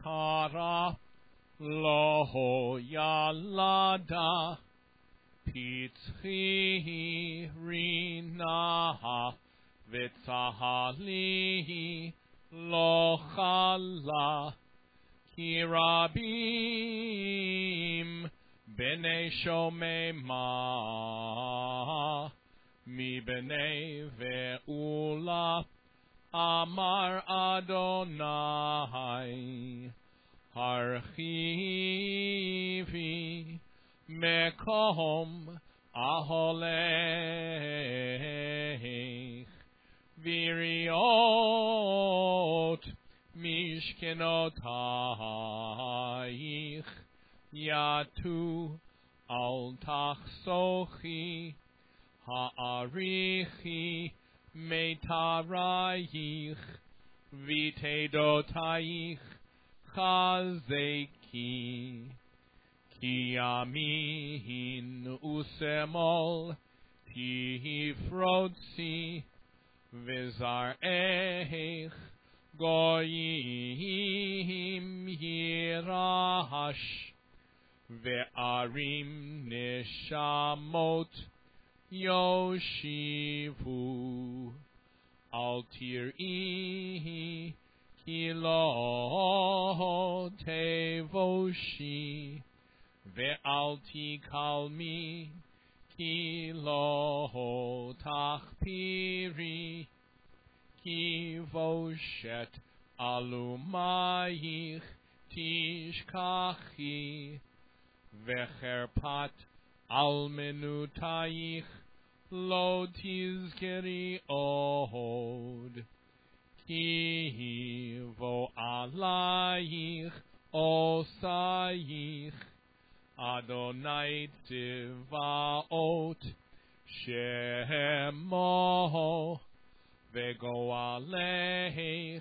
kara lo yalada pitchi rina v'tzahali lo chala kirabim b'nei shomema mi b'nei ve'ula Amar Adonai Harchivi Mekom Aholech Viriot Mishkenotayich Yatu Al Tachsochi Ha'arichi Meitarayich Vitedotayich Chazeki Ki Yamin Usemol Tifrotzi Vizarech Goyim Yirash Ve'arim Neshamot Yoshivu Al Tir'i Kilo Tevoshi Ve'al Tikalmi Kilo Tachpiri Kivoshet Alumayich Tishkachi Vecherpat Almenutayich Lo tizkeri od Ki vo alayich osayich Adonai tzvaot Shemo Vegoalech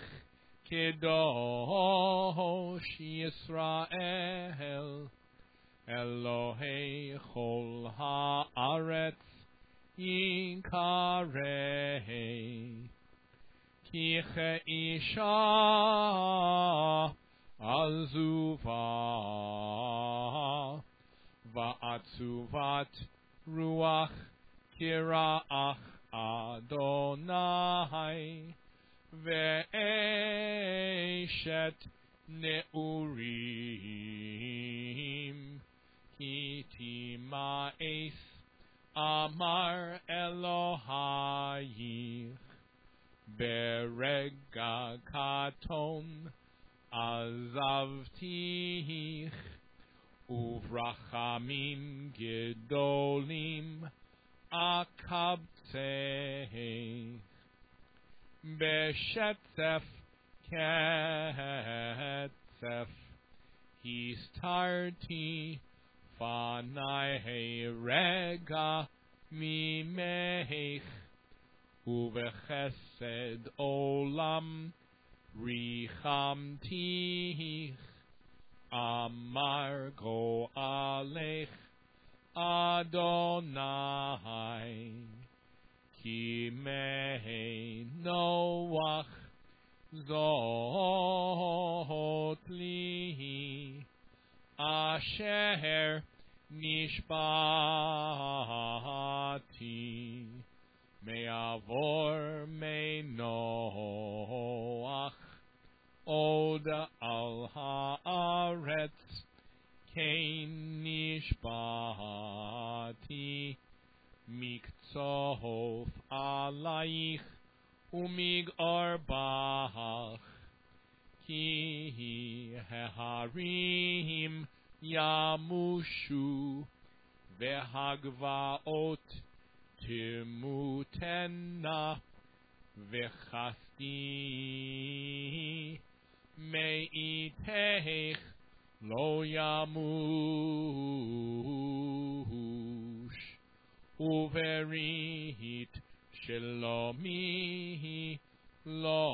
Kedosh Yisrael Elohei chol haaretz Yinkarei Ki isha azuva Va'atzuvat ruach kira'ach Adonai Ve'eshet neurim Ki tima'es Amar Elohayich Berega katon azavtich Uvrachamim gedolim akabteh Beshetzef ketzef Histarti Fanai rega mimech Uvechesed olam richamtich Amar go'alech Adonai Ki mehei Noach zot li Asher nishbati me'avor me'noach od al haaretz kein nishbati mikzof alayich umig arbach Ki heharim yamushu vehagvaot timutena vechasti meitech lo yamush uverit shelomi lo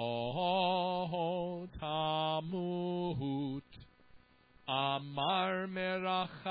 tamut Amar merach